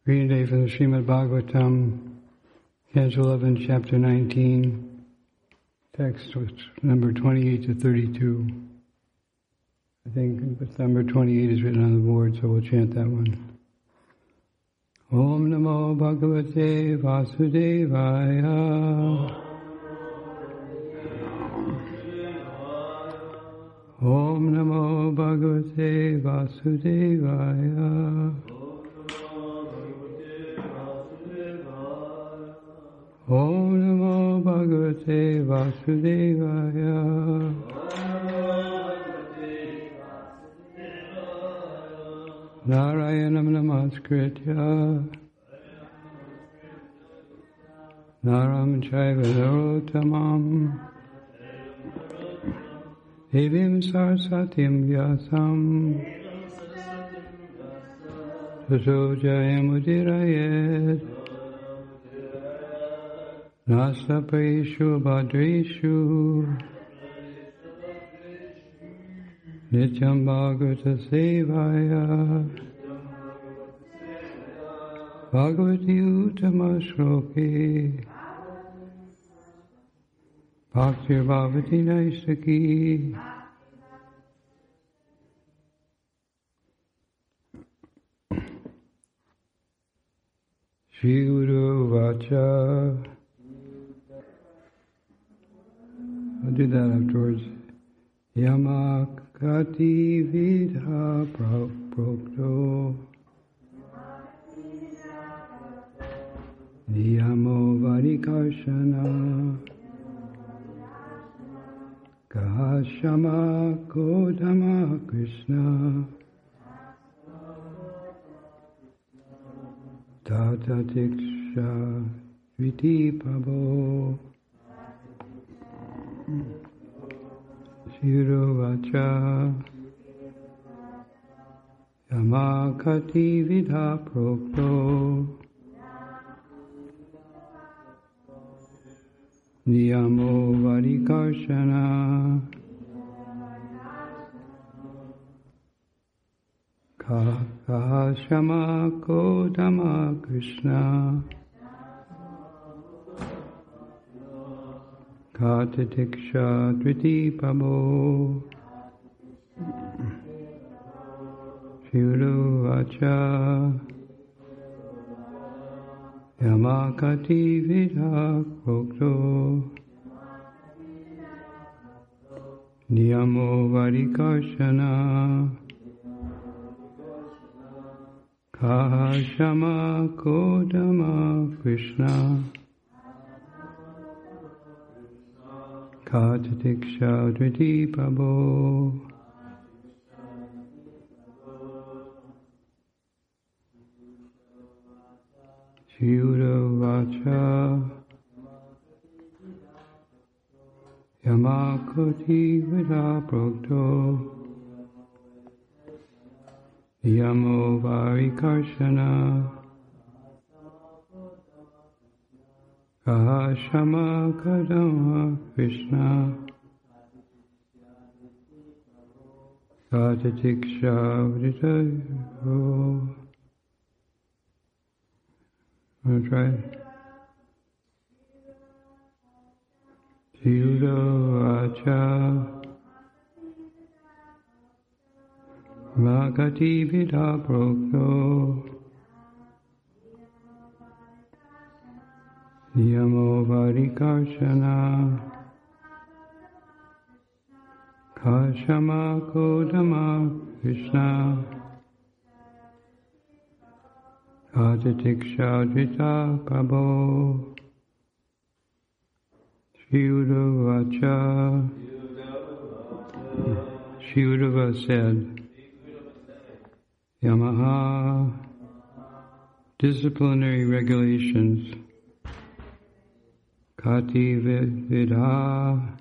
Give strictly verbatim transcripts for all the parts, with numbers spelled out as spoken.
Reading today from the Srimad Bhagavatam, Canto eleven, Chapter nineteen, text number twenty-eight to thirty-two. I think number twenty-eight is written on the board, so we'll chant that one. Om Namo Bhagavate Vasudevaya. Om Namo Bhagavate Vasudevaya. Om Namo Bhagavate Vasudevaya. Narayanam Namaskritya Naram Chaiva Narottamam Devim Saraswatim Vyasam Tato Jayamudiraye Nastapaishu Bhadreshu Nityam Bhagavata Sevaya Bhagavati Uttama Shloke Bhaktir Bhavati Naistaki. Shri Guru Vacha. I'll do that afterwards. Yamakati Vidha Prokto Niyamo Varikarshana Kahashama Kodama Krishna Tata Tiksha Viti Pabo Shirovacha Yamakati Vidha Prokto Niyamo Varikarshana Kahashama Kodama Krishna Katatiksha Driti Pabo Shiruvacha Yamakati Vidha Prokto Niyamo Varikarshana Kahashama Kodama Krishna Katatiksha Driti Pabo Shiruvacha Yamakati Vidha Prokto Niyamo Varikarshana Kahashama Kadama Krishna Katatiksha Driti Pabo. I'm gonna try it. Shiruvacha Makati Vidha Prokto Niyamo Varikarshana Kashama Kodama Krishna Katatiksha Drita Pabo Shiruvacha. Shirudava said, Yamaha disciplinary regulations Kati Vidha.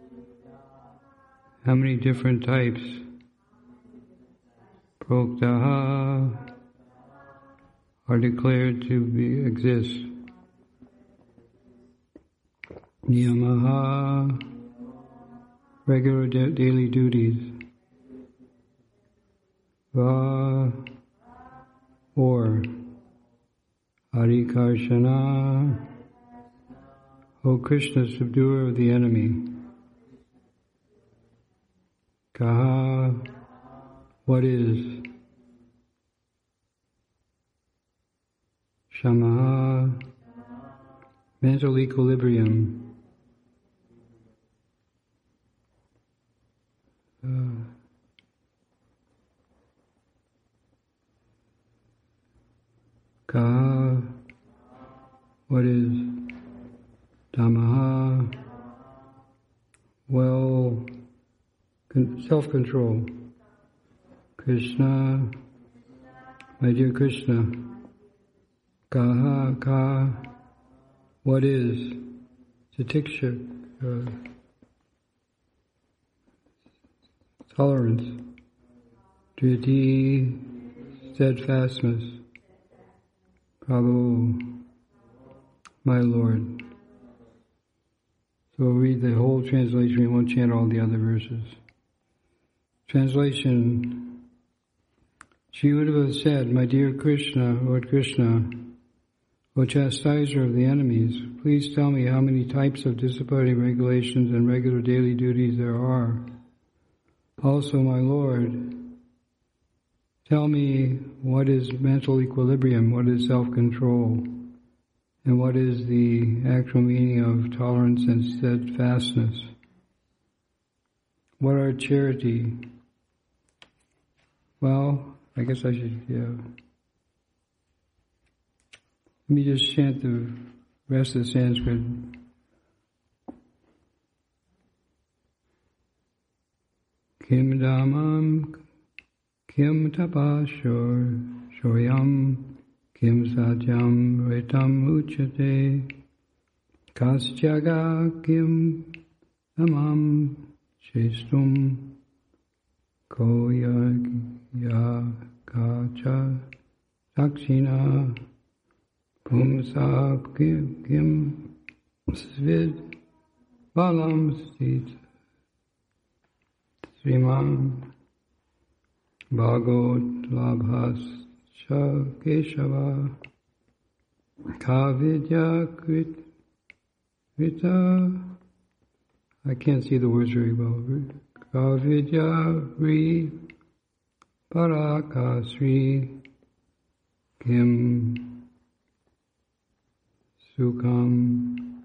How many different types? Proktaha are declared to be exist. Niyamaha, regular da- daily duties. Va, or Parikarshana, O Krishna, subduer of the enemy. Kaha, what is? Shamaha, mental equilibrium. Uh, Kaha, what is? Dhammaha, well, self-control. Krishna, my dear Krishna. Kaha, ka, what is? Titiksha, uh, tolerance. Driti, steadfastness. Prabhu, my Lord. So we'll read the whole translation, we won't chant all the other verses. Translation. Sri Uddhava said, my dear Krishna, Lord Krishna, O chastiser of the enemies, please tell me how many types of disciplining regulations and regular daily duties there are. Also, my Lord, tell me what is mental equilibrium, what is self-control, and what is the actual meaning of tolerance and steadfastness. What are charity? Well, I guess I should, yeah. Let me just chant the rest of the Sanskrit. Kim Dhammam, Kim Tapashor, Shoyam, Kim Satyam, Ritam Uchate, Kasjaga, Kim Dhammam, Shestum, Koya, Ya, Kacha, Sakshina, Pumsab, Kim, Kim, Svid, Balam, Sita, Sriman, Bhagot, Labhas, Sha, Keshava, Kavidya, Krit, Krita, I can't see the words very well. Kavidya, Ri, Parakasri, Kim, Sukham,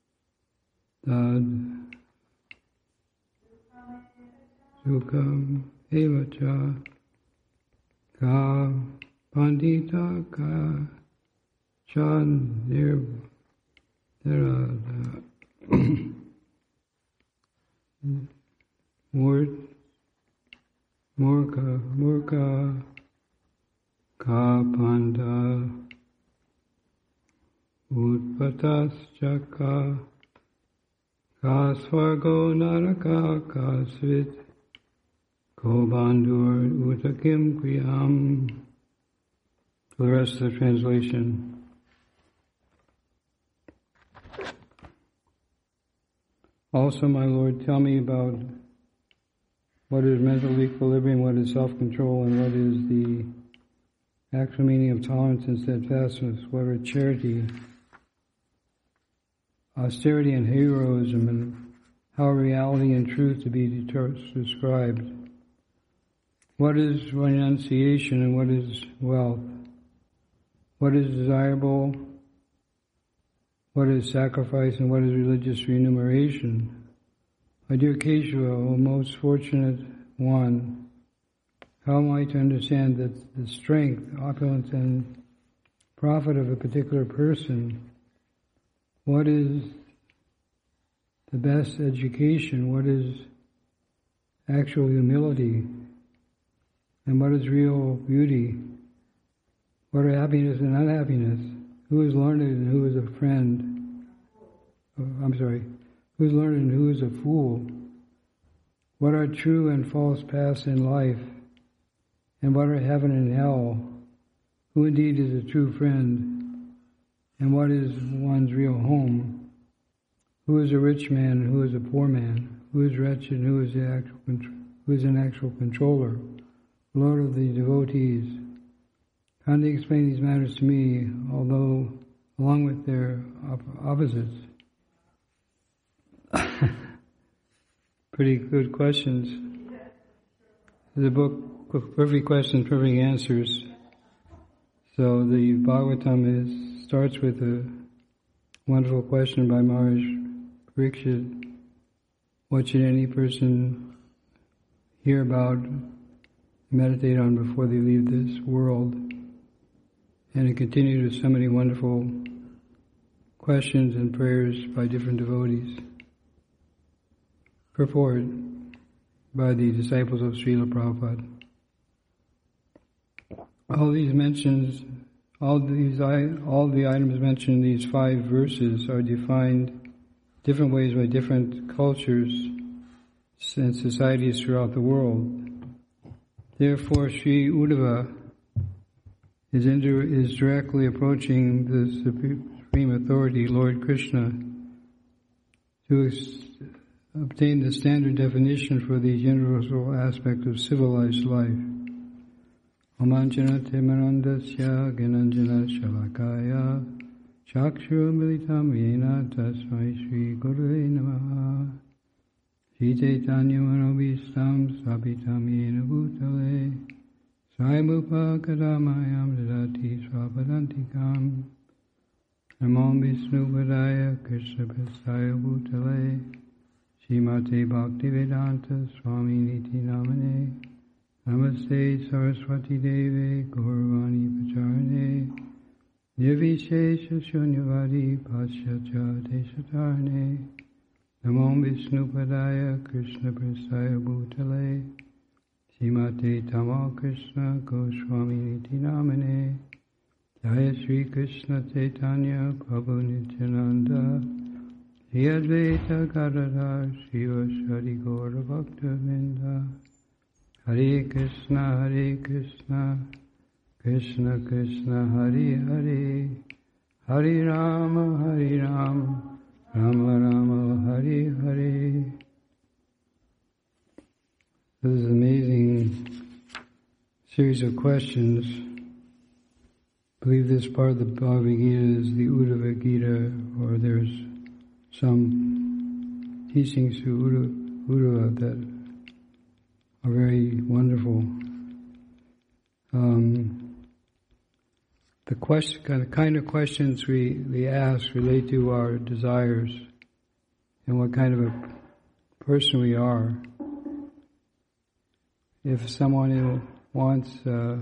Dad, Sukham, Evacha, Ka, Pandita, Ka, Chan, Nir, Nirada, Murt, Murka, Murka, Ka, Panda, Utpatas, Chaka, Ka, Swargo, Naraka, Ka, Svit, Ko, Bandur, Utakim, Kriyam. The rest of the translation. Also, my Lord, tell me about what is mental equilibrium, what is self-control, and what is the actual meaning of tolerance and steadfastness. What are charity, austerity, and heroism, and how are reality and truth to be deter- described? What is renunciation and what is wealth? What is desirable? What is sacrifice and what is religious remuneration? My dear Keshava, O most fortunate one, how am I to understand that the strength, opulence, and profit of a particular person? What is the best education? What is actual humility? And what is real beauty? What are happiness and unhappiness? Who is learned and who is a friend? Oh, I'm sorry. Who is learned and who is a fool? What are true and false paths in life? And what are heaven and hell? Who indeed is a true friend? And what is one's real home? Who is a rich man and who is a poor man? Who is wretched and who is the actual who is an actual controller? Lord of the devotees, how do they explain these matters to me, although along with their op- opposites? Pretty good questions. There's a book, Perfect Questions, Perfect Answers. So the Bhagavatam is, starts with a wonderful question by Maharaj Parikshit. What should any person hear about, meditate on before they leave this world? And it continued with so many wonderful questions and prayers by different devotees. Purport by the disciples of Srila Prabhupada. All these mentions, all these, all the items mentioned in these five verses are defined different ways by different cultures and societies throughout the world. Therefore, Sri Uddhava is, inter, is directly approaching the Supreme Authority, Lord Krishna, to ex- obtain the standard definition for the universal aspect of civilized life. Omanjana temarandasya gananjana shalakaya chakshu militam yena tasmai Sri Gurave namaha Sri Chaitanya manobhistam sabitam yena bhutale Saibupa kadamayam dadati swapadantikam Namam Vishnu Padaya Krishna Prasaya Bhutale Srimate Bhaktivedanta Swami Niti Namane Namaste Saraswati Deve Gauravani Pacharane Nirvishesha Shunyavadi Paschatya Deshatarane Namo Vishnu Padaya Krishna Prasaya Bhutale Srimate Tamal Krishna Goswami Niti Namane Jaya Sri Krishna Chaitanya Prabhu Nityananda Shri Advaita Gadadhar Shivasari Gaura Bhakta Vrinda Hare Krishna Hare Krishna Krishna Krishna Hare Hare Hare Rama Hare Rama Rama Rama Hare Hare. This is an amazing series of questions. I believe this part of the Bhagavad Gita is the Uddhava Gita, or there's some teachings through Uddhava that are very wonderful. Um, the question, the kind of questions we, we ask relate to our desires and what kind of a person we are. If someone wants uh,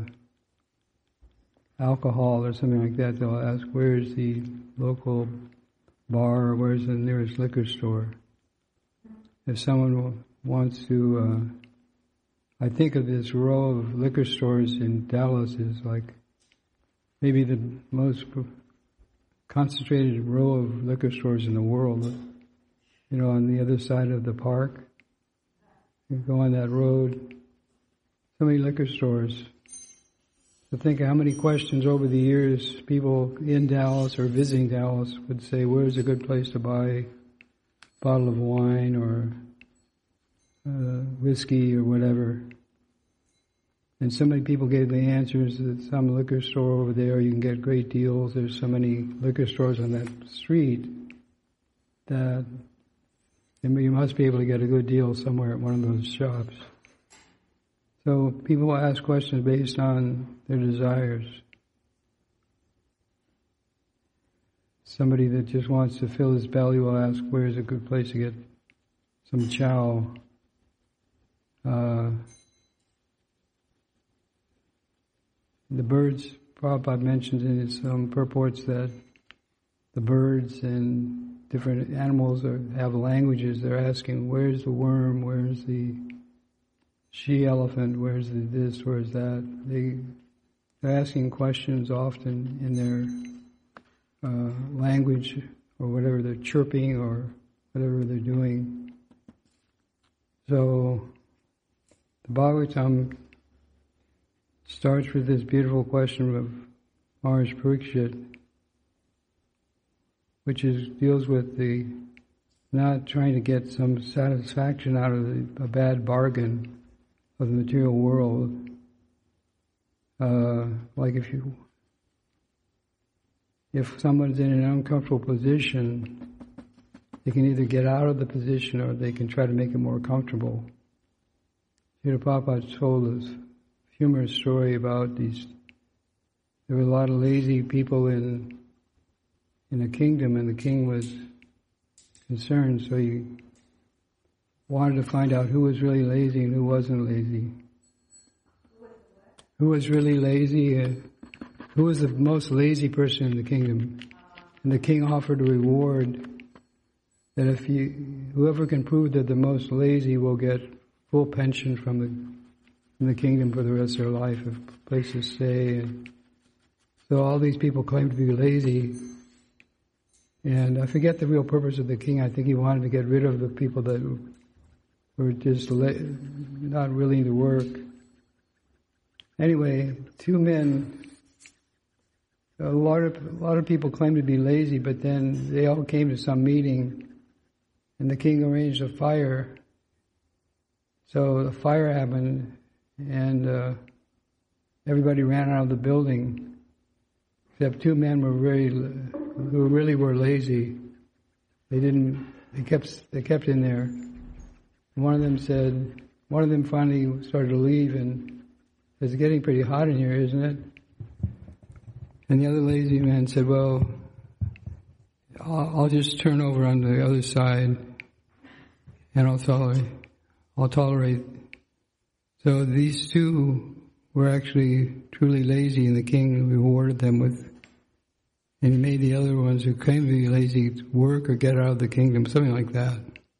alcohol or something like that, they'll ask, where's the local bar or where's the nearest liquor store? If someone wants to, uh, I think of this row of liquor stores in Dallas is like maybe the most concentrated row of liquor stores in the world. You know, on the other side of the park, you go on that road, so many liquor stores. So think how many questions over the years people in Dallas or visiting Dallas would say, where's a good place to buy a bottle of wine or uh, whiskey or whatever. And so many people gave the answers that some liquor store over there, you can get great deals. There's so many liquor stores on that street that you must be able to get a good deal somewhere at one of those shops. So people will ask questions based on their desires. Somebody that just wants to fill his belly will ask, where's a good place to get some chow? Uh, the birds, Prabhupada mentions in his um, purports that the birds and different animals are, have languages. They're asking, where's the worm? Where's the she-elephant? Where's the this? Where's that? They, they're asking questions often in their uh, language or whatever they're chirping or whatever they're doing. So the Bhagavatam starts with this beautiful question of Maharaj Parikshit, which is deals with the not trying to get some satisfaction out of the, a bad bargain of the material world. uh, like if you, if someone's in an uncomfortable position, they can either get out of the position or they can try to make it more comfortable. Srila Prabhupada told this humorous story about these, there were a lot of lazy people in in the kingdom, and the king was concerned, so he wanted to find out who was really lazy and who wasn't lazy. Who was really lazy, uh, who was the most lazy person in the kingdom. And the king offered a reward that if you, whoever can prove that the most lazy will get full pension from the from the kingdom for the rest of their life, a place to stay. And so all these people claimed to be lazy. And I forget the real purpose of the king. I think he wanted to get rid of the people that were just la- not willing to work. Anyway, two men, a lot of a lot of people claimed to be lazy, but then they all came to some meeting, and the king arranged a fire. So the fire happened, and uh, everybody ran out of the building, except two men were very, who really were lazy. They didn't. They kept. They kept in there. One of them said. One of them finally started to leave, and it's getting pretty hot in here, isn't it? And the other lazy man said, "Well, I'll, I'll just turn over on the other side, and I'll tolerate. I'll tolerate." So these two were actually truly lazy, and the king rewarded them with. And he made the other ones who claimed to be lazy work or get out of the kingdom, something like that.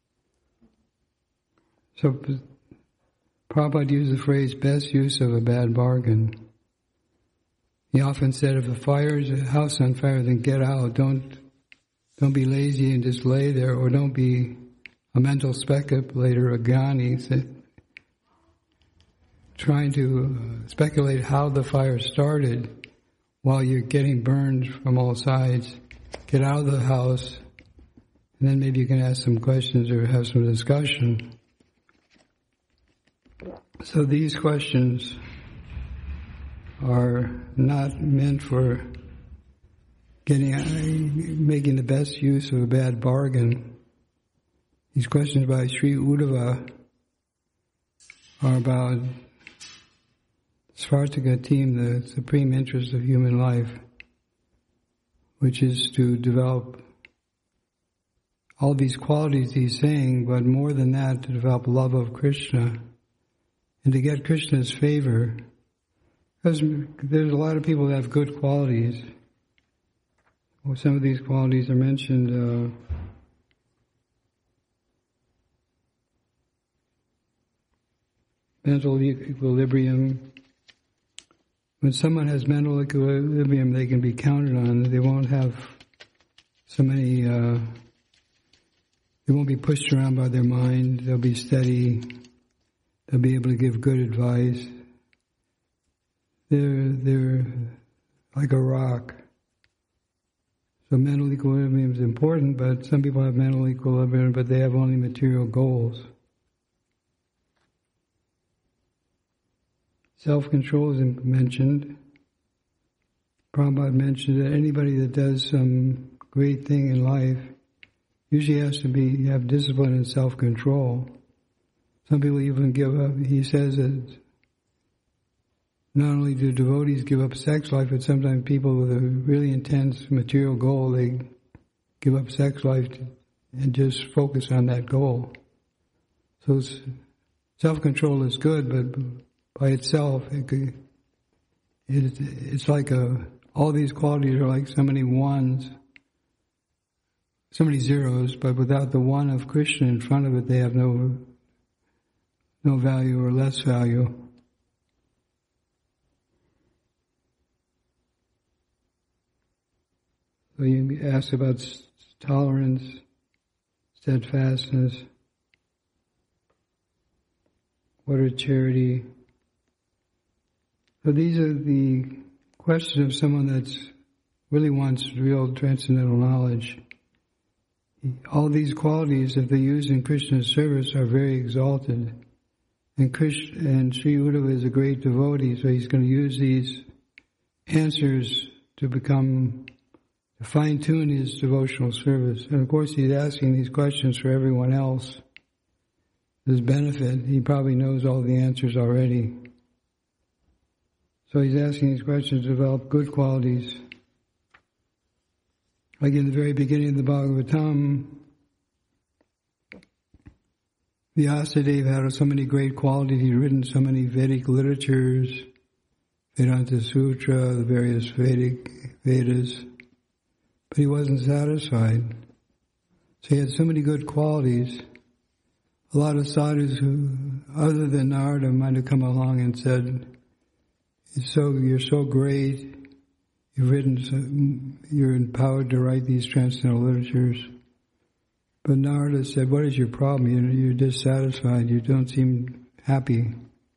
So Prabhupada used the phrase, best use of a bad bargain. He often said, if a fire is a house on fire, then get out. Don't don't be lazy and just lay there, or don't be a mental speculator, a jnani, trying to speculate how the fire started. While you're getting burned from all sides, get out of the house, and then maybe you can ask some questions or have some discussion. So these questions are not meant for getting, making the best use of a bad bargain. These questions by Sri Uddhava are about Svartika team, the supreme interest of human life, which is to develop all these qualities he's saying, but more than that, to develop love of Krishna and to get Krishna's favor. Because there's a lot of people that have good qualities. Well, some of these qualities are mentioned. Uh, mental equilibrium. When someone has mental equilibrium, they can be counted on. They won't have so many, uh, they won't be pushed around by their mind. They'll be steady. They'll be able to give good advice. They're, they're like a rock. So mental equilibrium is important, but some people have mental equilibrium, but they have only material goals. Self-control is mentioned. Prabhupada mentioned that anybody that does some great thing in life usually has to be have discipline and self-control. Some people even give up. He says that not only do devotees give up sex life, but sometimes people with a really intense material goal, they give up sex life to, and just focus on that goal. So self-control is good, but by itself, it could, it, it's like a, all these qualities are like so many ones, so many zeros, but without the one of Krishna in front of it, they have no, no value or less value. So you ask about tolerance, steadfastness, what are charity? So these are the questions of someone that really wants real transcendental knowledge. All these qualities, if they're used in Krishna's service, are very exalted. And Krishna, and Sri Uddhava is a great devotee, so he's going to use these answers to become, to fine-tune his devotional service. And of course he's asking these questions for everyone else. His benefit, he probably knows all the answers already. So he's asking these questions to develop good qualities. Like in the very beginning of the Bhagavatam, Vyasadeva had so many great qualities. He'd written so many Vedic literatures, Vedanta Sutra, the various Vedic Vedas, but he wasn't satisfied. So he had so many good qualities. A lot of sadhus who, other than Narada, might have come along and said, "So you're so great. You've written. So, you're empowered to write these transcendental literatures." But Narada said, "What is your problem? You're, you're dissatisfied. You don't seem happy."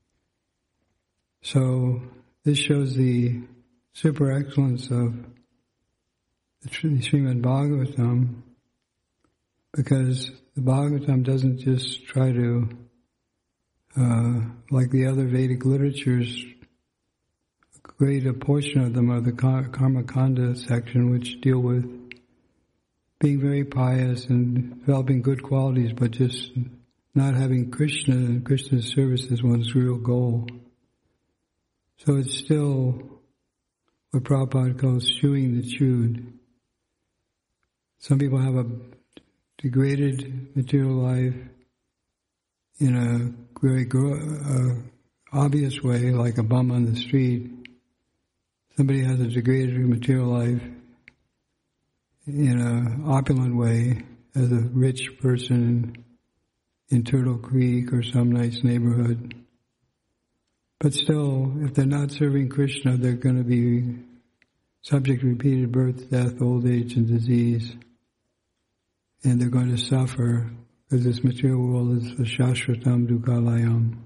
So this shows the super excellence of the Srimad Bhagavatam, because the Bhagavatam doesn't just try to, uh, like the other Vedic literatures, a great a portion of them are the Karma Kanda section, which deal with being very pious and developing good qualities, but just not having Krishna and Krishna's service as one's real goal. So it's still what Prabhupada calls chewing the chewed. Some people have a degraded material life in a very uh, obvious way, like a bum on the street. Somebody has a degraded material life in an opulent way, as a rich person in Turtle Creek or some nice neighborhood. But still, if they're not serving Krishna, they're going to be subject to repeated birth, death, old age, and disease. And they're going to suffer, because this material world is a shashvatam dukkhalayam,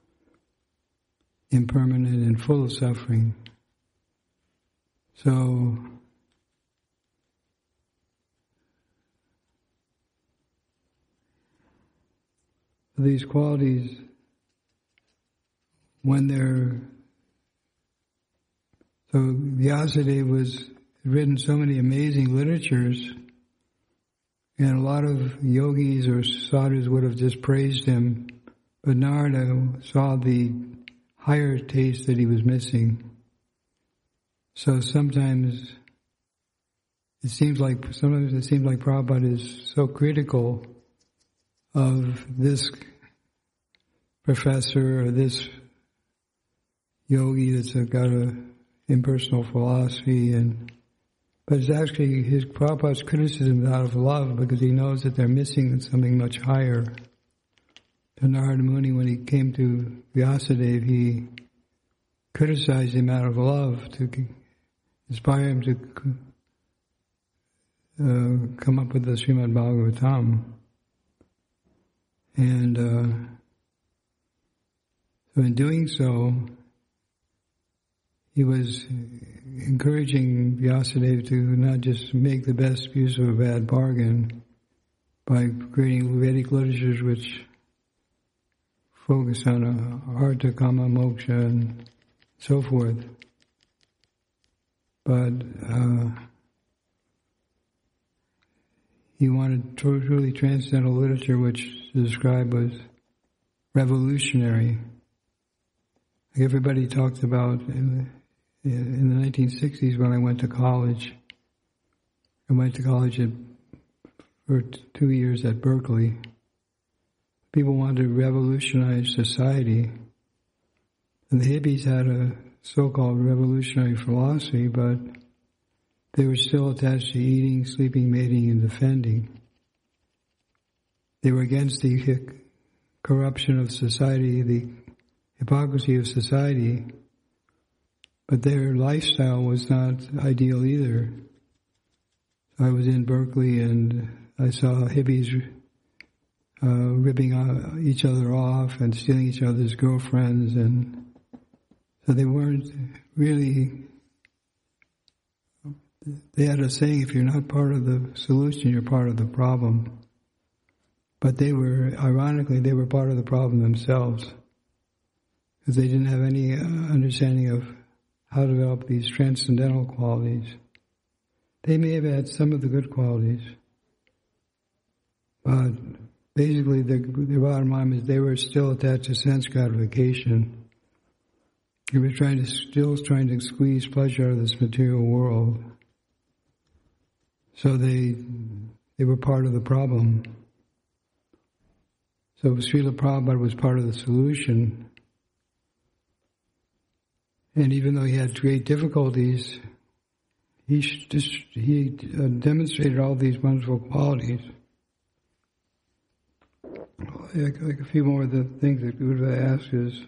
impermanent and full of suffering. So, these qualities, when they're, so Vyasadeva was written so many amazing literatures, and a lot of yogis or sadhus would have just praised him, but Narada saw the higher taste that he was missing. So sometimes it seems like sometimes it seems like Prabhupada is so critical of this professor or this yogi that's got a impersonal philosophy, and but it's actually his Prabhupada's criticism out of love, because he knows that they're missing something much higher. So Narada Muni, when he came to Vyasadeva, he criticized him out of love to inspire him to uh, come up with the Srimad Bhagavatam. And uh, so in doing so, he was encouraging Vyasadeva to not just make the best use of a bad bargain by creating Vedic literatures which focus on uh, artha, kama, moksha, and so forth. But uh, he wanted truly transcendental literature which is described as revolutionary. Everybody talks about in the, in the nineteen sixties when I went to college. I went to college at, for two years at Berkeley. People wanted to revolutionize society. And the hippies had a so-called revolutionary philosophy, but they were still attached to eating, sleeping, mating, and defending. They were against the corruption of society, the hypocrisy of society, but their lifestyle was not ideal either. I was in Berkeley and I saw hippies uh, ripping each other off and stealing each other's girlfriends, and so they weren't really, they had a saying, if you're not part of the solution, you're part of the problem. But they were, ironically, they were part of the problem themselves. because they didn't have any uh, understanding of how to develop these transcendental qualities. They may have had some of the good qualities, but basically the, the bottom line is they were still attached to sense gratification. They were trying to, still trying to squeeze pleasure out of this material world. So they they were part of the problem. So Srila Prabhupada was part of the solution. And even though he had great difficulties, he just he uh, demonstrated all these wonderful qualities. Like, like a few more of the things that Uddhava asked is,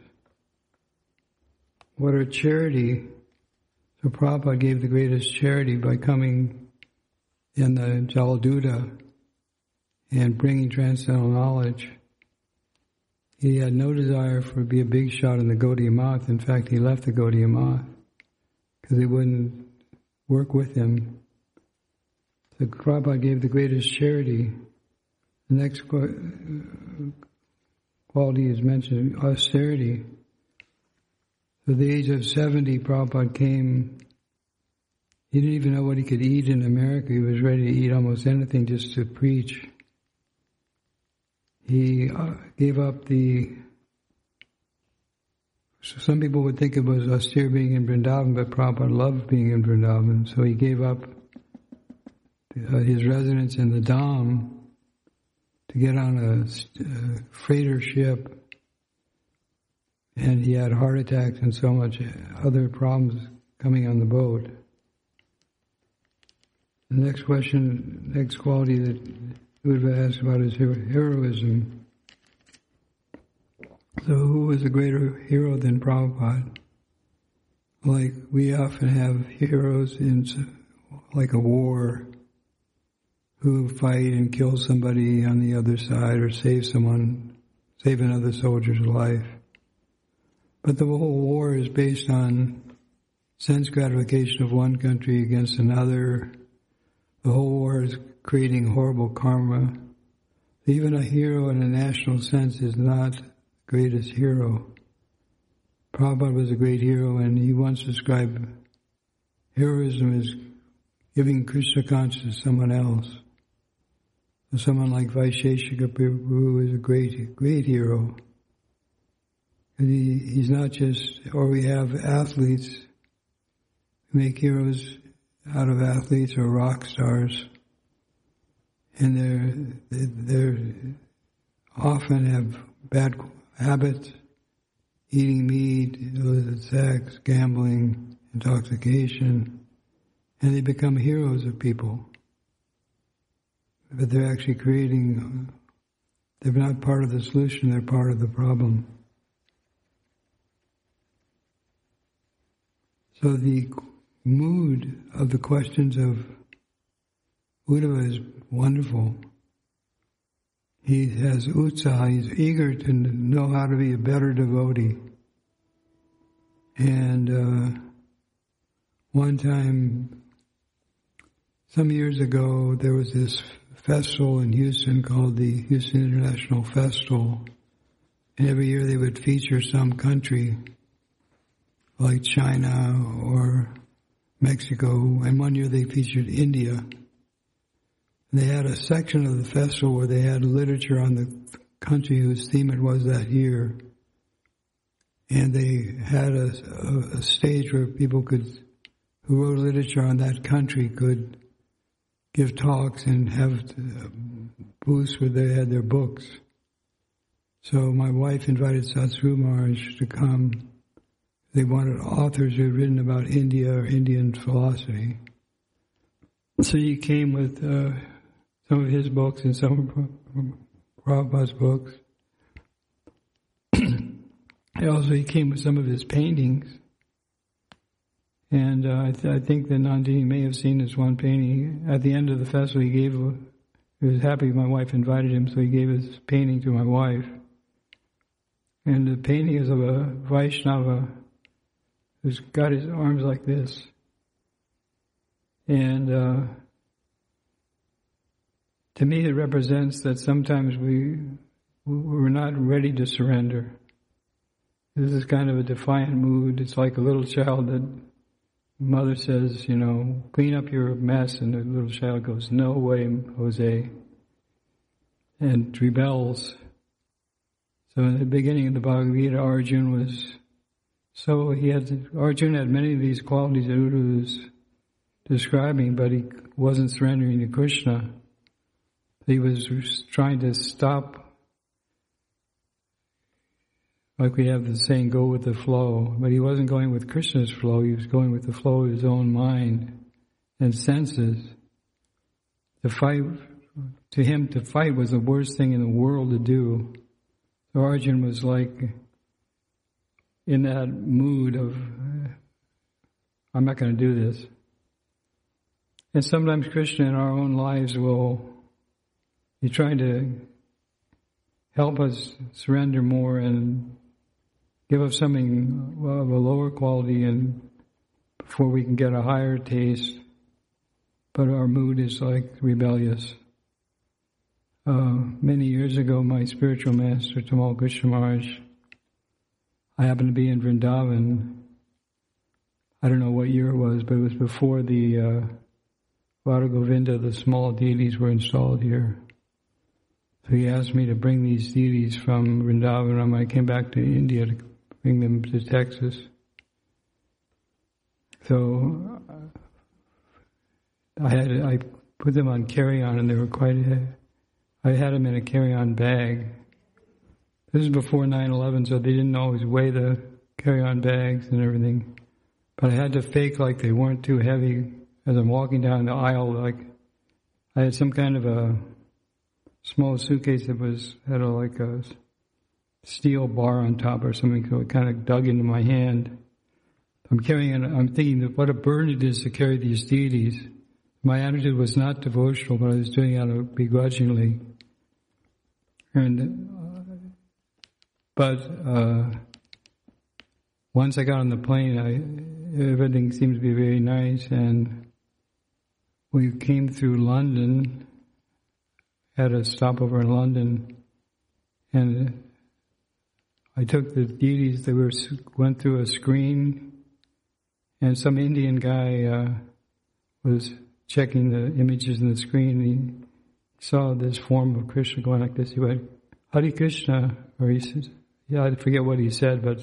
what are charity? So Prabhupada gave the greatest charity by coming in the Jaladuta and bringing transcendental knowledge. He had no desire for to be a big shot in the Gaudiya Math. In fact, he left the Gaudiya Math because they wouldn't work with him. So Prabhupada gave the greatest charity. The next quality is mentioned, austerity. At the age of seventy, Prabhupada came. He didn't even know what he could eat in America. He was ready to eat almost anything just to preach. He uh, gave up the, so some people would think it was austere being in Vrindavan, but Prabhupada loved being in Vrindavan. So he gave up uh, his residence in the Dham to get on a uh, freighter ship. And he had heart attacks and so much other problems coming on the boat. The next question, next quality that Uddhava asked about is heroism. So who was a greater hero than Prabhupada? Like we often have heroes in like a war who fight and kill somebody on the other side or save someone, save another soldier's life. But the whole war is based on sense gratification of one country against another. The whole war is creating horrible karma. Even a hero in a national sense is not the greatest hero. Prabhupada was a great hero, and he once described heroism as giving Krishna consciousness to someone else. So someone like Vaisheshika Prabhu is a great, great hero. And he, he's not just, or we have athletes who make heroes out of athletes or rock stars, and they're they're often have bad habits, eating meat, illicit sex, gambling, intoxication, and they become heroes of people. But they're actually creating, they're not part of the solution, they're part of the problem. So the mood of the questions of Uddhava is wonderful. He has utsaha, he's eager to know how to be a better devotee. And uh, one time, some years ago, there was this festival in Houston called the Houston International Festival. And every year they would feature some country like China or Mexico, and one year they featured India. And they had a section of the festival where they had literature on the country whose theme it was that year. And they had a, a, a stage where people could, who wrote literature on that country, could give talks and have booths where they had their books. So my wife invited Satsuru Maharaj to come. They wanted authors who had written about India or Indian philosophy. So he came with uh, some of his books and some of Prabhupada's books. Also, he came with some of his paintings. And uh, I, th- I think that Nandini may have seen this one painting. At the end of the festival, he gave, a, he was happy my wife invited him, so he gave his painting to my wife. And the painting is of a Vaishnava who's got his arms like this. And uh, to me it represents that sometimes we, we're not ready to surrender. this is kind of a defiant mood. It's like a little child that mother says, you know, clean up your mess, and the little child goes, no way, Jose, and rebels. So in the beginning of the Bhagavad Gita, Arjuna was, so he had, Arjuna had many of these qualities that Uddhava was describing, but he wasn't surrendering to Krishna. He was trying to stop, like we have the saying, go with the flow. But he wasn't going with Krishna's flow, he was going with the flow of his own mind and senses. To fight, to him to fight was the worst thing in the world to do. So Arjuna was like in that mood of, I'm not going to do this. And sometimes Krishna in our own lives will be trying to help us surrender more and give us something of a lower quality, and before we can get a higher taste. But our mood is like rebellious. Uh, many years ago, my spiritual master, Tamal Krishna Maharaj, I happened to be in Vrindavan. I don't know what year it was, but it was before the uh, Radha Govinda, the small deities, were installed here. So he asked me to bring these deities from Vrindavan. I came back to India to bring them to Texas. So I had I put them on carry-on, and they were quite. I had them in a carry-on bag. This is before nine eleven, so they didn't always weigh the carry-on bags and everything. But I had to fake like they weren't too heavy as I'm walking down the aisle. Like I had some kind of a small suitcase that was had a, like a steel bar on top or something, so it kind of dug into my hand. I'm carrying it, I'm thinking that what a burden it is to carry these deities. My attitude was not devotional, but I was doing it out of begrudgingly. And, uh, but, uh, once I got on the plane, I, everything seemed to be very nice, and we came through London, had a stopover in London, and I took the deities, they were, went through a screen, and some Indian guy, uh, was checking the images in the screen, and he saw this form of Krishna going like this. He went, Hare Krishna, or he said, yeah, I forget what he said, but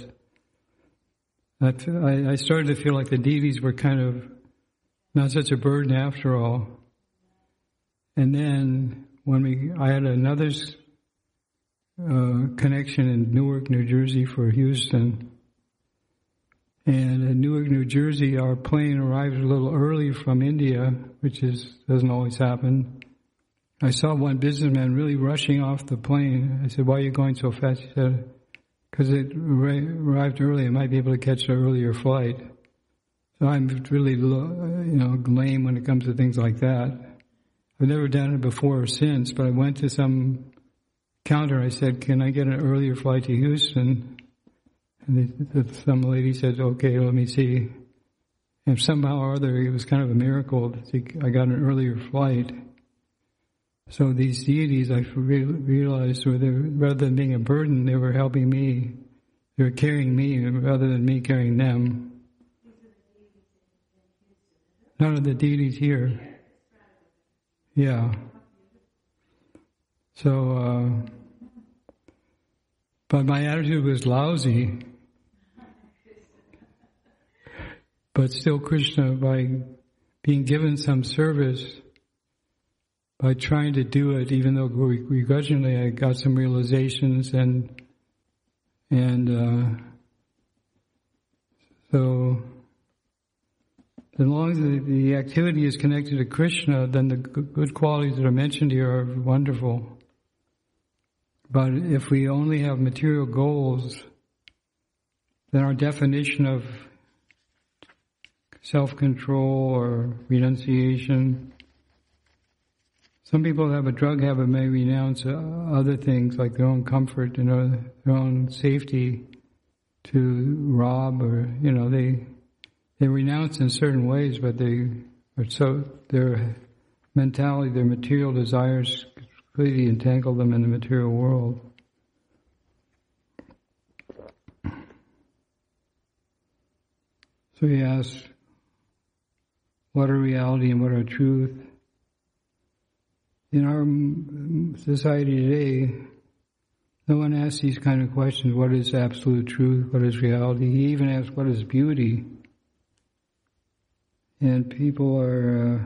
I, I started to feel like the deities were kind of not such a burden after all. And then when we, I had another uh, connection in Newark, New Jersey for Houston. And in Newark, New Jersey, our plane arrived a little early from India, which is doesn't always happen. I saw one businessman really rushing off the plane. I said, why are you going so fast? He said, because it arrived early, I might be able to catch an earlier flight. So I'm really, you know, lame when it comes to things like that. I've never done it before or since, but I went to some counter. I said, can I get an earlier flight to Houston? And they, some lady said, okay, let me see. And somehow or other, it was kind of a miracle that I got an earlier flight. So these deities, I realized, were they, rather than being a burden, they were helping me. They were carrying me rather than me carrying them. None of the deities here. Yeah. So, uh, but my attitude was lousy. But still Krishna, by being given some service, by trying to do it, even though begrudgingly I got some realizations, and and uh, so as long as the, the activity is connected to Krishna, then the good qualities that are mentioned here are wonderful. But if we only have material goals, then our definition of self-control or renunciation. Some people that have a drug habit may renounce uh, other things like their own comfort and uh, their own safety to rob, or, you know, they they renounce in certain ways, but they are so, their mentality, their material desires completely entangle them in the material world. So he asks, what are reality and what are truth? In our society today, no one asks these kind of questions. What is absolute truth? What is reality? He even asks, what is beauty? And people are uh,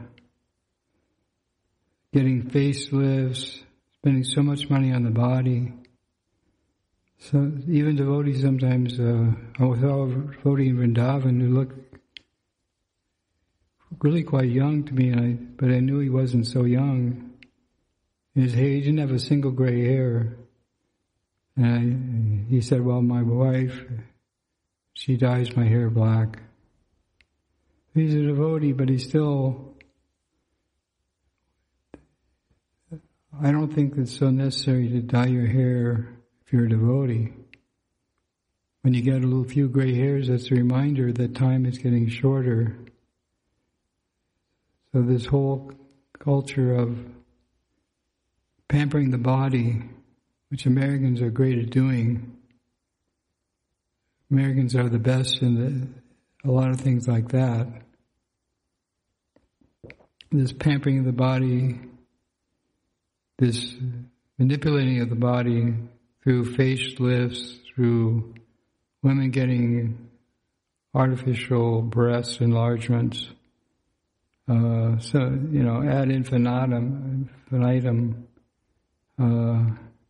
getting facelifts, spending so much money on the body. So even devotees sometimes, uh, I was a devotee in Vrindavan who looked really quite young to me, and I, but I knew he wasn't so young. His hair, he didn't have a single gray hair. And I, he said, well, my wife, she dyes my hair black. He's a devotee, but he's still, I don't think it's so necessary to dye your hair if you're a devotee. When you get a little few gray hairs, that's a reminder that time is getting shorter. So this whole culture of pampering the body, which Americans are great at doing. Americans are the best in the, a lot of things like that. This pampering of the body, this manipulating of the body through facelifts, through women getting artificial breast enlargements. Uh, so, you know, ad infinitum, infinitum uh,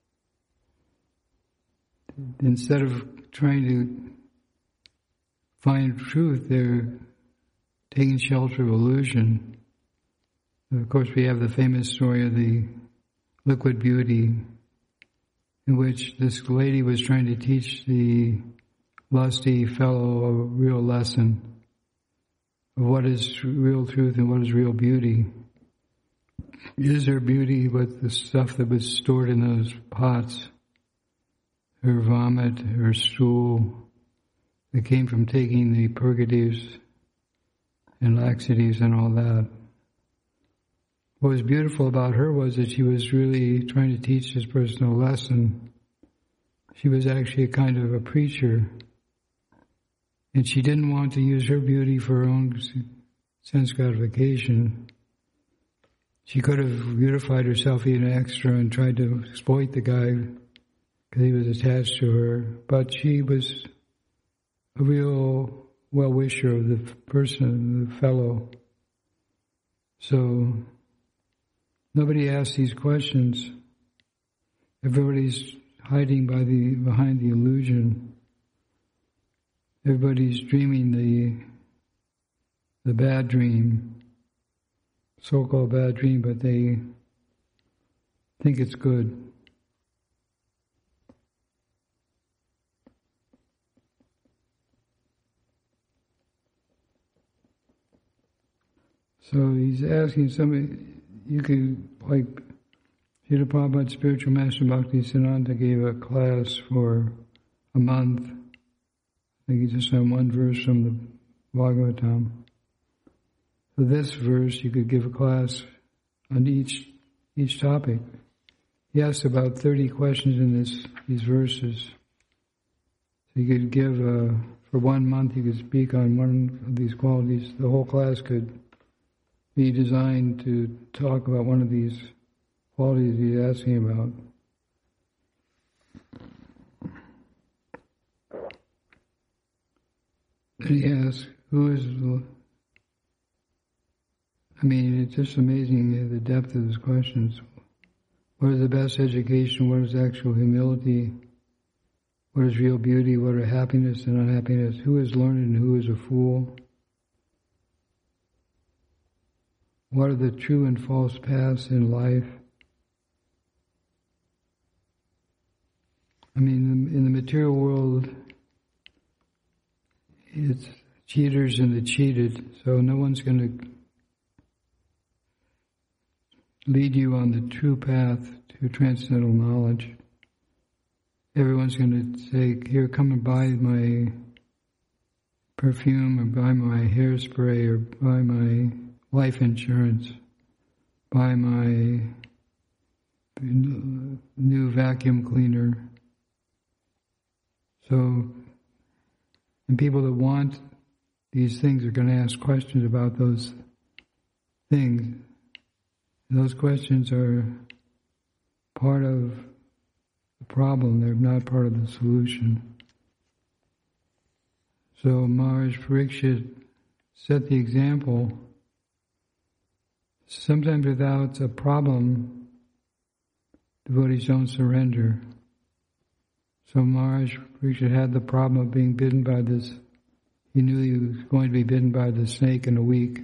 instead of trying to find truth, they're taking shelter of illusion. Of course, we have the famous story of the liquid beauty, in which this lady was trying to teach the lusty fellow a real lesson of what is real truth and what is real beauty. Is there beauty with the stuff that was stored in those pots? Her vomit, her stool, that came from taking the purgatives and laxatives and all that. What was beautiful about her was that she was really trying to teach this person a lesson. She was actually a kind of a preacher. And she didn't want to use her beauty for her own sense gratification. She could have beautified herself even extra and tried to exploit the guy because he was attached to her. But she was a real well-wisher of the person, the fellow. So nobody asks these questions. Everybody's hiding by the behind the illusion. Everybody's dreaming the the bad dream, so-called bad dream, but they think it's good. So he's asking somebody, you could, like, Srila Prabhupada, Spiritual Master Bhaktisiddhanta gave a class for a month. I think he just had one verse from the Bhagavatam. For this verse, you could give a class on each each topic. He asked about thirty questions in this these verses. So you could give, uh, for one month, you could speak on one of these qualities. The whole class could be designed to talk about one of these qualities he's asking about. Then he asks, who is, I mean, it's just amazing the depth of his questions. What is the best education? What is actual humility? What is real beauty? What are happiness and unhappiness? Who is learned and who is a fool? What are the true and false paths in life? I mean, in the material world, it's cheaters and the cheated, so no one's going to lead you on the true path to transcendental knowledge. Everyone's going to say, here, come and buy my perfume, or buy my hairspray, or buy my life insurance, buy my new vacuum cleaner. So, and people that want these things are going to ask questions about those things. And those questions are part of the problem. They're not part of the solution. So Maharaj Parikshit set the example. Sometimes without a problem, devotees don't surrender. So Maharaj Parikshit had the problem of being bitten by this. He knew he was going to be bitten by the snake in a week.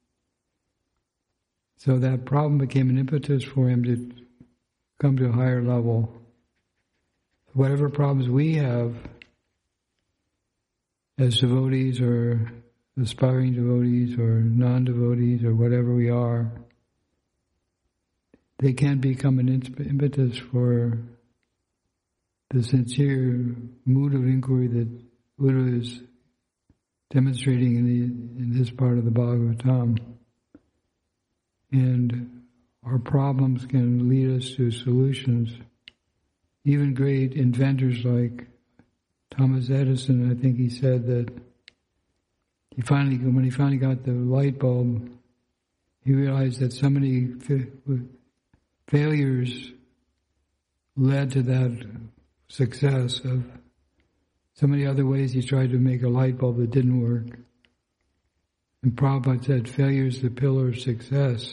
So that problem became an impetus for him to come to a higher level. Whatever problems we have as devotees or aspiring devotees or non-devotees or whatever we are, they can become an impetus for the sincere mood of inquiry that Buddha is demonstrating in, the, in this part of the Bhagavatam. And our problems can lead us to solutions. Even great inventors like Thomas Edison, I think he said that he finally, when he finally got the light bulb, he realized that so many fa- failures led to that success of so many other ways he tried to make a light bulb that didn't work. And Prabhupada said, failure is the pillar of success.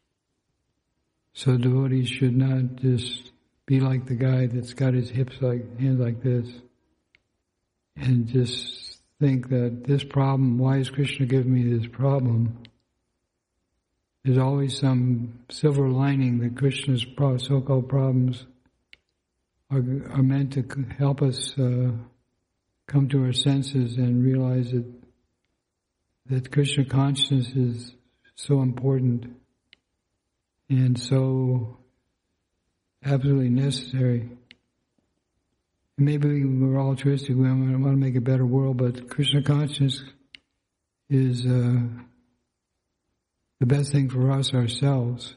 So devotees should not just be like the guy that's got his hips like, hands like this, and just think that this problem, why is Krishna giving me this problem? There's always some silver lining that Krishna's so-called problems are, are meant to help us uh, come to our senses and realize that that Krishna consciousness is so important and so absolutely necessary. Maybe we're altruistic, we want to make a better world, but Krishna consciousness is uh, the best thing for us ourselves.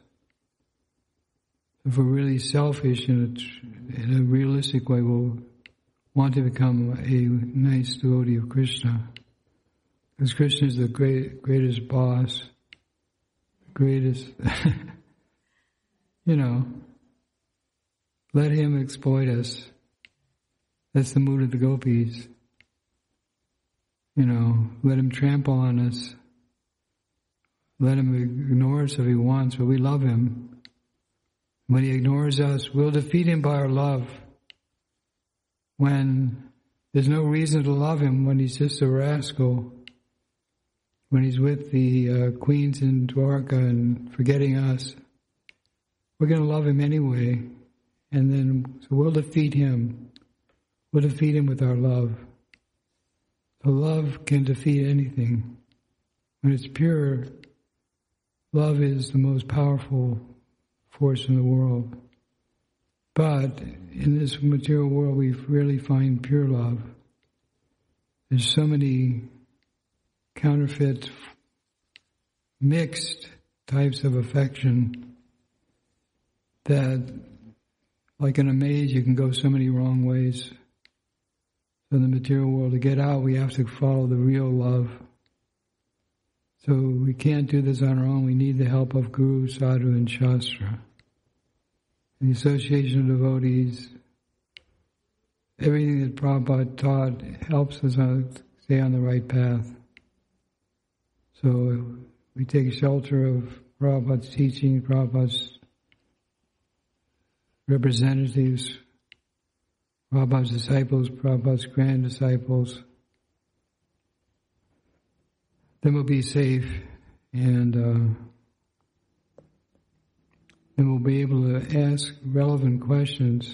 If we're really selfish in a, in a realistic way, we'll want to become a nice devotee of Krishna. Because Krishna is the great, greatest boss, greatest, you know, let him exploit us. That's the mood of the gopis. You know, let him trample on us. Let him ignore us if he wants, but we love him. When he ignores us, we'll defeat him by our love. When there's no reason to love him, when he's just a rascal, when he's with the uh, queens in Dwarka and forgetting us, we're going to love him anyway. And then, so we'll defeat him. We'll defeat him with our love. So love can defeat anything. When it's pure, love is the most powerful force in the world. But in this material world, we rarely find pure love. There's so many counterfeit, mixed types of affection that, like in a maze, you can go so many wrong ways. So in the material world, to get out, we have to follow the real love. So we can't do this on our own. We need the help of Guru, Sadhu, and Shastra. The association of devotees, everything that Prabhupada taught helps us stay on the right path. So we take shelter of Prabhupada's teaching, Prabhupada's representatives, Prabhupada's disciples, Prabhupada's grand disciples. Then we'll be safe, and uh, then we'll be able to ask relevant questions.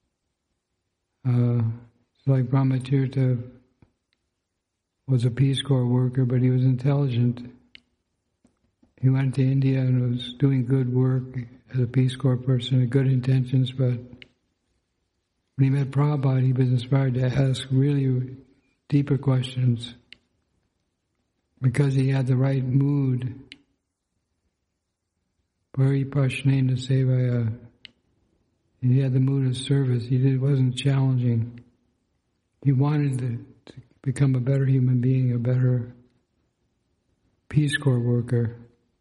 Uh, so like Brahmatirtha was a Peace Corps worker, but he was intelligent. He went to India and was doing good work as a Peace Corps person, with good intentions, but when he met Prabhupada, he was inspired to ask really deeper questions because he had the right mood. Pariprashnena Sevaya. He had the mood of service. He did, wasn't challenging. He wanted to, to become a better human being, a better Peace Corps worker.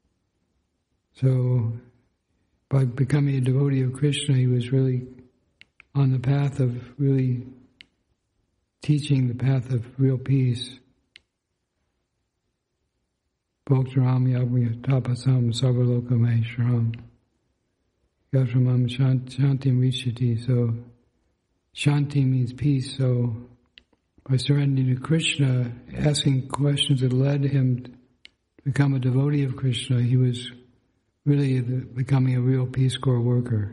So by becoming a devotee of Krishna, he was really on the path of really teaching the path of real peace. Bhoktaram yagmi tapasam sarvaloka maheshwaram yatramam shanti rishati. So shanti means peace. So by surrendering to Krishna, asking questions that led him to become a devotee of Krishna, he was really becoming a real Peace Corps worker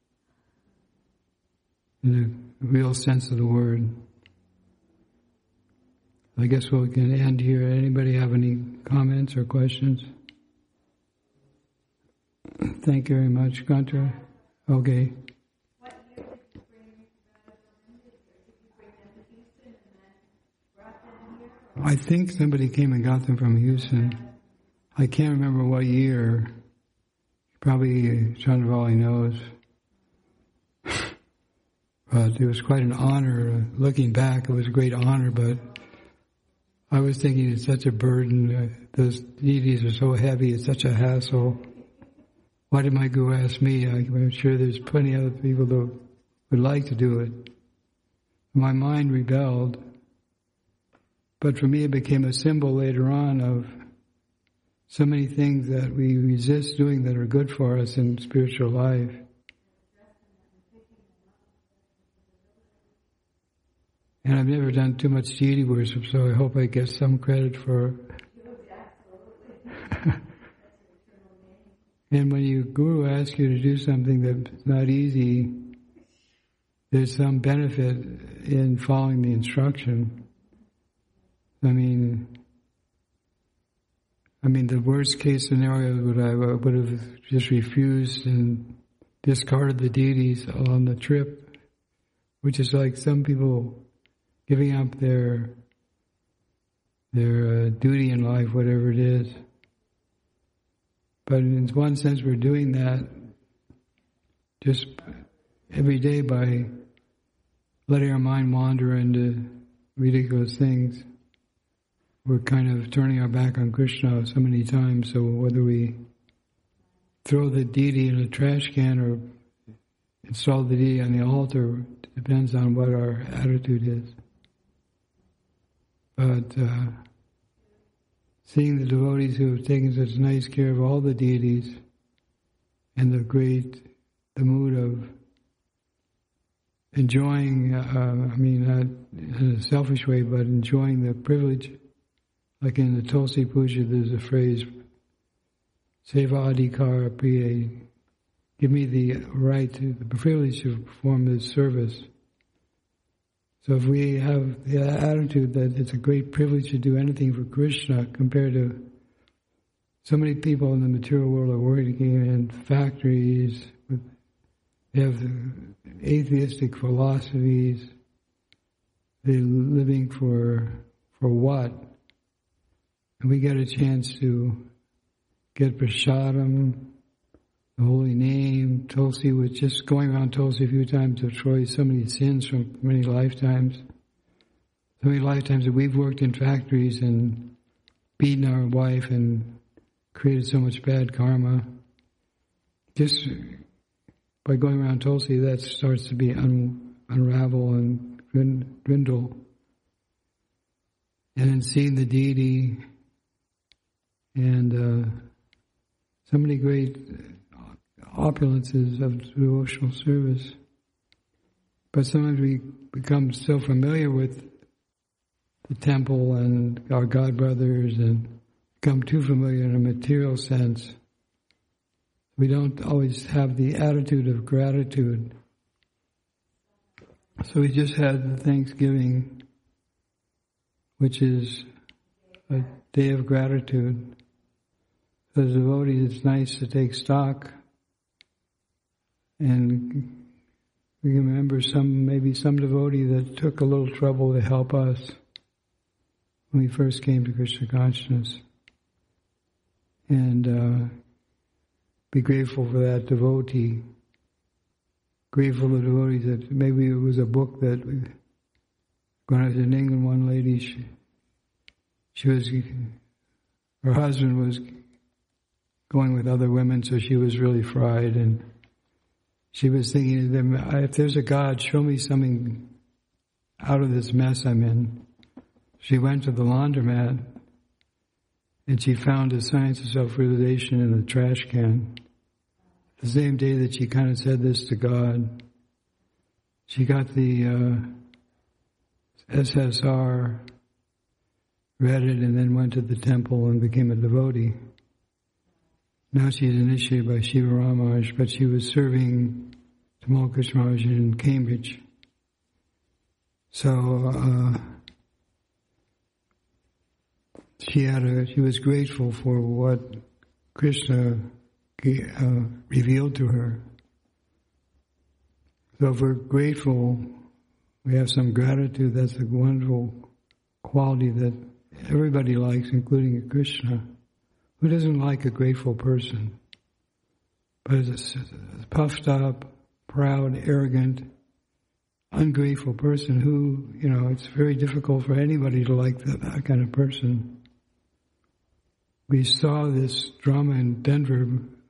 in the real sense of the word. I guess we can end here. Anybody have any comments or questions? Thank you very much, Contra. Okay. What year did you bring Radha Govinda here? Did you bring them to Houston and then brought them here? I think somebody came and got them from Houston. I can't remember what year. Probably Chandravali knows. But it was quite an honor. Looking back, it was a great honor, but I was thinking it's such a burden. Those deities are so heavy, it's such a hassle. Why did my guru ask me? I'm sure there's plenty of other people that would like to do it. My mind rebelled. But for me, it became a symbol later on of so many things that we resist doing that are good for us in spiritual life. And I've never done too much deity worship, so I hope I get some credit for And when your guru asks you to do something that's not easy, there's some benefit in following the instruction. I mean, I mean, the worst case scenario would I would have just refused and discarded the deities on the trip, which is like some people giving up their their uh, duty in life, whatever it is. But in one sense, we're doing that just every day by letting our mind wander into ridiculous things. We're kind of turning our back on Krishna so many times, so whether we throw the deity in a trash can or install the deity on the altar depends on what our attitude is. But uh, seeing the devotees who have taken such nice care of all the deities and the great, the mood of enjoying, uh, I mean, not in a selfish way, but enjoying the privilege. Like in the Tulsi Puja, there's a phrase, Seva Adhikara Priya, give me the right, to, the privilege to perform this service. So if we have the attitude that it's a great privilege to do anything for Krishna compared to so many people in the material world are working in factories, with, they have atheistic philosophies, they're living for for what? And we get a chance to get prasadam, the holy name, Tulsi, with just going around Tulsi a few times destroys so many sins from many lifetimes. So many lifetimes that we've worked in factories and beaten our wife and created so much bad karma. Just by going around Tulsi, that starts to be un- unravel and dwindle. And then seeing the deity and uh, so many great opulences of devotional service. But sometimes we become so familiar with the temple and our God brothers and become too familiar in a material sense. We don't always have the attitude of gratitude. So we just had the Thanksgiving, which is a day of gratitude. As devotees, it's nice to take stock, and we can remember some, maybe some devotee that took a little trouble to help us when we first came to Krishna consciousness, and uh, be grateful for that devotee. Grateful to devotees that maybe it was a book that we, when I was in England, one lady she, she was her husband was going with other women, so she was really fried, and she was thinking to them, if there's a God, show me something out of this mess I'm in. She went to the laundromat, and she found a Science of Self-Realization in the trash can. The same day that she kind of said this to God, she got the uh, S S R, read it, and then went to the temple and became a devotee. Now she's initiated by Shiva Ramaj, but she was serving Tamal Krishna Maharaj in Cambridge. So uh, she had a, she was grateful for what Krishna uh, revealed to her. So if we're grateful, we have some gratitude. That's a wonderful quality that everybody likes, including Krishna. Who doesn't like a grateful person? But it's a puffed up, proud, arrogant, ungrateful person who, you know, it's very difficult for anybody to like that, that kind of person. We saw this drama in Denver.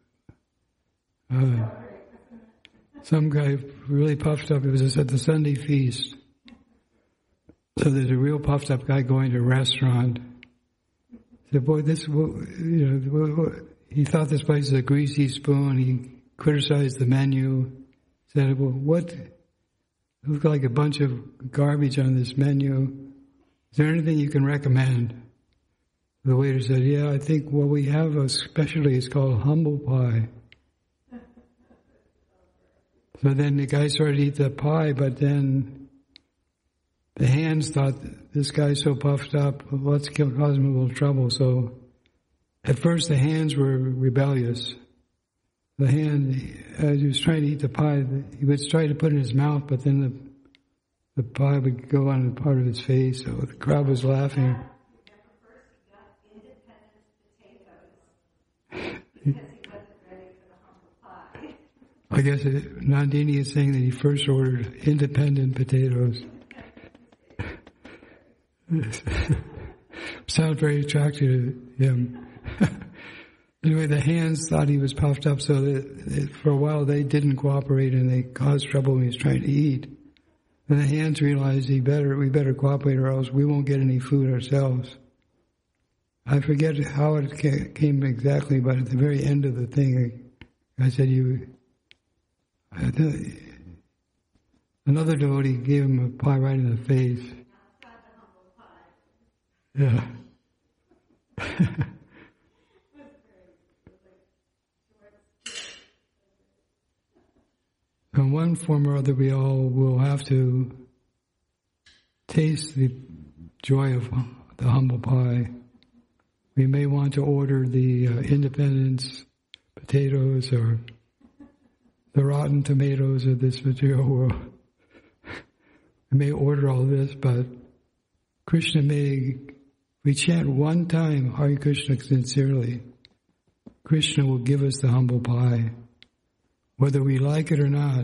Uh, some guy really puffed up. It was at the Sunday feast. So there's a real puffed up guy going to a restaurant. Said, boy, this, you know, he thought this place is a greasy spoon. He criticized the menu. Said, well, what, it looked like a bunch of garbage on this menu. Is there anything you can recommend? The waiter said, yeah, I think what we have especially is called humble pie. So then the guy started to eat the pie, but then the hands thought, this guy's so puffed up, let's cause him a little trouble. So at first the hands were rebellious. The hand, as he was trying to eat the pie, he would try to put it in his mouth, but then the the pie would go on part of his face, so the crowd was laughing. I guess it, Nandini is saying that he first ordered independent potatoes. Sounds very attractive to him. Anyway, the hands thought he was puffed up, so that, that for a while they didn't cooperate and they caused trouble when he was trying to eat. And the hands realized he better we better cooperate or else we won't get any food ourselves. I forget how it came exactly, but at the very end of the thing, I said, "You." Another devotee gave him a pie right in the face. Yeah. In one form or other, we all will have to taste the joy of the humble pie. We may want to order the uh, Independence potatoes or the rotten tomatoes of this material world. We may order all this, but Krishna may, we chant one time Hare Krishna sincerely, Krishna will give us the humble pie, whether we like it or not.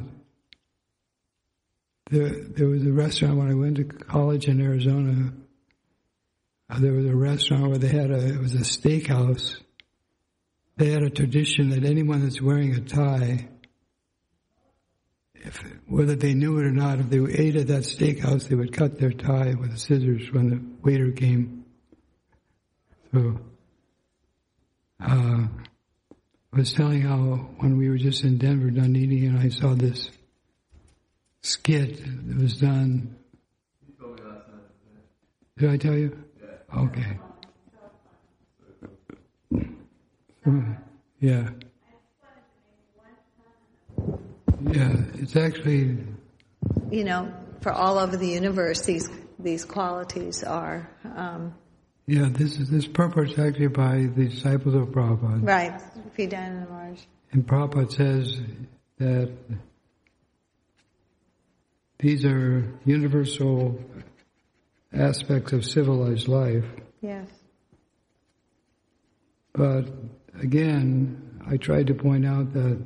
There, there was a restaurant when I went to college in Arizona. Uh, there was a restaurant where they had a, it was a steakhouse. They had a tradition that anyone that's wearing a tie, if, whether they knew it or not, if they ate at that steakhouse, they would cut their tie with the scissors when the waiter came. So, uh, I was telling how when we were just in Denver, Nandini and I saw this skit that was done. You told me last night. Did I tell you? Yeah. Okay. Yeah. Yeah, it's actually... You know, for all over the universe, these these qualities are... Um, yeah, this is this purport is actually by the disciples of Prabhupada. right, Vidyana Maharaj. And Prabhupada says that these are universal aspects of civilized life. Yes. But again, I tried to point out that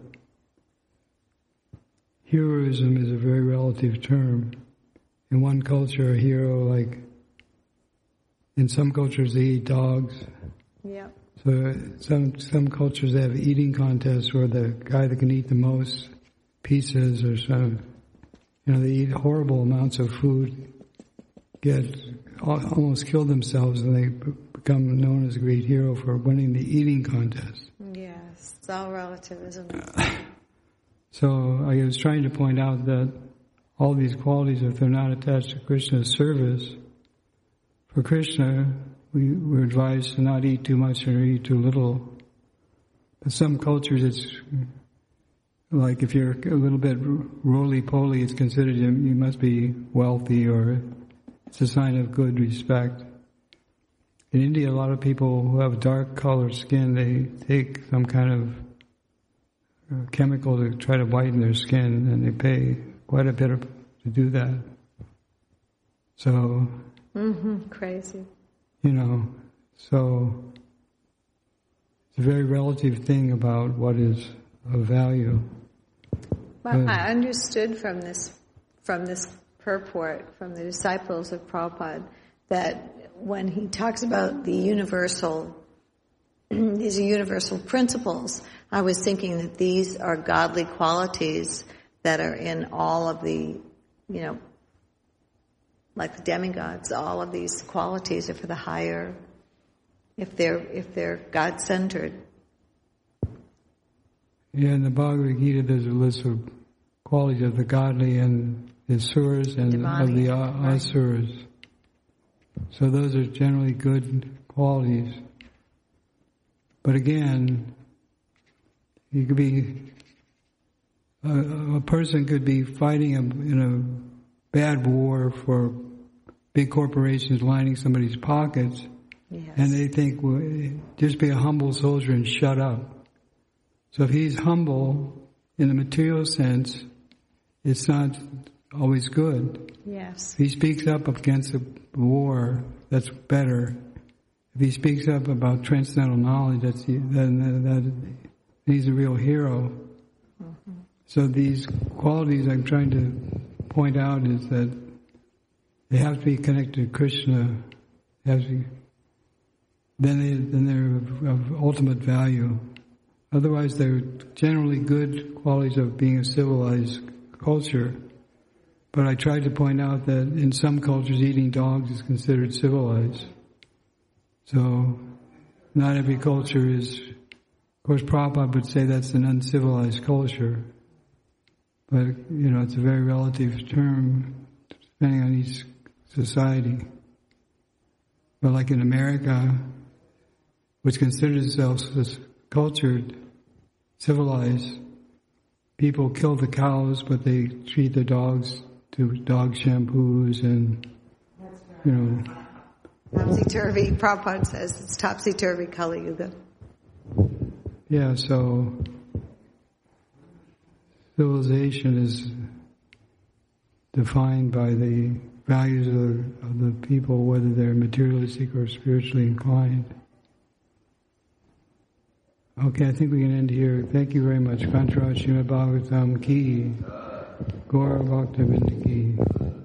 heroism is a very relative term. In one culture, a hero, like in some cultures, they eat dogs. Yeah. So some some cultures have eating contests where the guy that can eat the most pizzas or some, you know, they eat horrible amounts of food, get almost kill themselves, and they become known as a great hero for winning the eating contest. Yes, it's all relative, isn't it? So I was trying to point out that all these qualities, if they're not attached to Krishna's service, for Krishna, we, we're advised to not eat too much or eat too little. But some cultures, it's like if you're a little bit roly-poly, it's considered you, you must be wealthy, or it's a sign of good respect. In India, a lot of people who have dark colored skin, they take some kind of uh, chemical to try to whiten their skin, and they pay quite a bit of, to do that. So, Mm-hmm. Crazy. you know, so it's a very relative thing about what is of value. Well, Good. I understood from this, from this purport, from the disciples of Prabhupada, that when he talks about the universal, these are universal principles, I was thinking that these are godly qualities that are in all of the, you know, like the demigods, all of these qualities are for the higher, if they're, if they're God-centered. Yeah, in the Bhagavad Gita, there's a list of qualities of the godly and the asuras and Demonic, of the a- right. asuras. So those are generally good qualities. But again, you could be, a, a person could be fighting a, in a bad war for big corporations lining somebody's pockets, Yes. and they think, well, just be a humble soldier and shut up. So if he's humble in the material sense, it's not always good. Yes. If he speaks up against a war, that's better. If he speaks up about transcendental knowledge, that's then that he's a real hero. Mm-hmm. So these qualities I'm trying to point out is that they have to be connected to Krishna. They have to be, then they then they're of, of ultimate value. Otherwise, they're generally good qualities of being a civilized culture. But I tried to point out that in some cultures, eating dogs is considered civilized. So, not every culture is, of course, Prabhupada would say that's an uncivilized culture. But, you know, it's a very relative term, depending on each society. But like in America, which considers itself as cultured, civilized, people kill the cows, but they treat the dogs to dog shampoos and, you know. Topsy-turvy, Prabhupada says it's topsy-turvy Kali Yuga. Yeah, so civilization is defined by the values of the, of the people, whether they're materialistic or spiritually inclined. Okay, I think we can end here. Thank you very much. Kantaraj Srimad Bhagavatam Ki. Gaura Bhakta Vinda Ki.